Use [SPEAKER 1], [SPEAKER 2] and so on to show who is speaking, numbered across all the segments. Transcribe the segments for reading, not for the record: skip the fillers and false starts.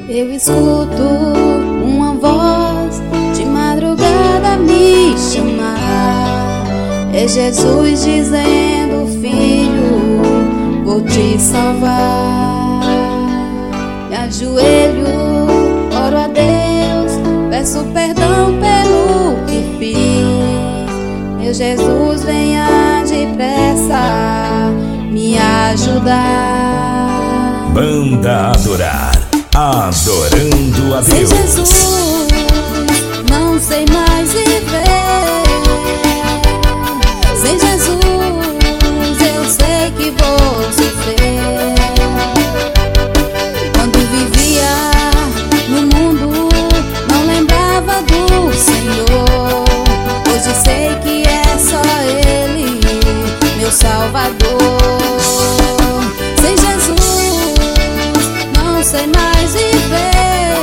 [SPEAKER 1] Eu escuto uma voz de madrugada me chamar. É Jesus dizendo: filho, vou te salvar. Me ajoelho, oro a Deus, peço perdão pelo que fiz. Meu Jesus, venha depressa me ajudar.
[SPEAKER 2] Banda Adorar, adorando a Deus.
[SPEAKER 1] Sem Jesus não sei mais viver. Sem Jesus eu sei que vou sofrer. Quando vivia no mundo não lembrava do Senhor. Hoje sei que é só Ele, meu Salvador. Sem Jesus não sei mais viver.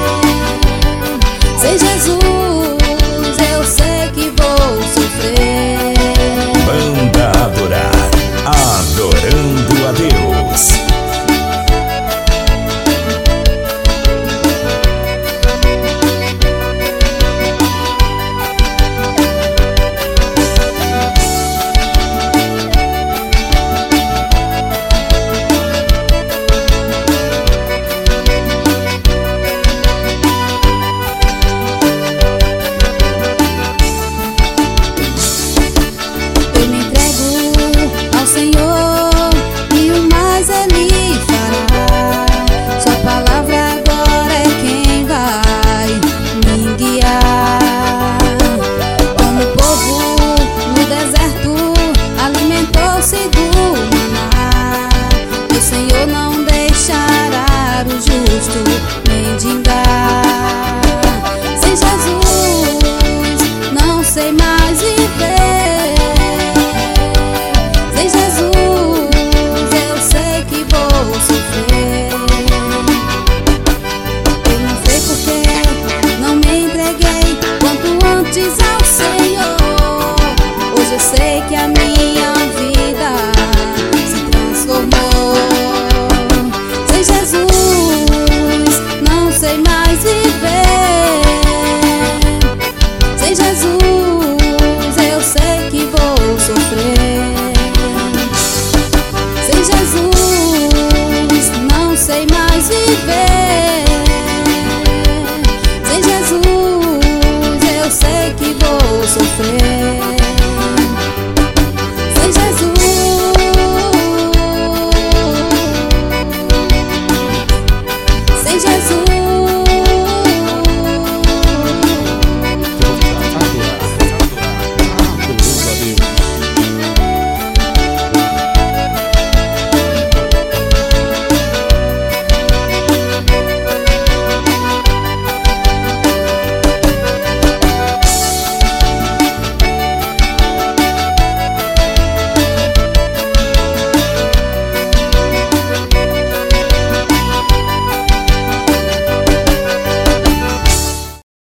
[SPEAKER 1] Sem Jesus eu sei que vou sofrer.
[SPEAKER 2] Banda Adorar, adorando a Deus. O Senhor não deixará o justo mendigar. Sem Jesus não sei mais viver. Sem Jesus eu sei que vou sofrer. Eu não sei porque não me entreguei quanto antes ao Senhor. Hoje eu sei que a minha vida se transformou. Sem Jesus não sei mais viver. Sem Jesus eu sei que vou sofrer. Sem Jesus não sei mais viver.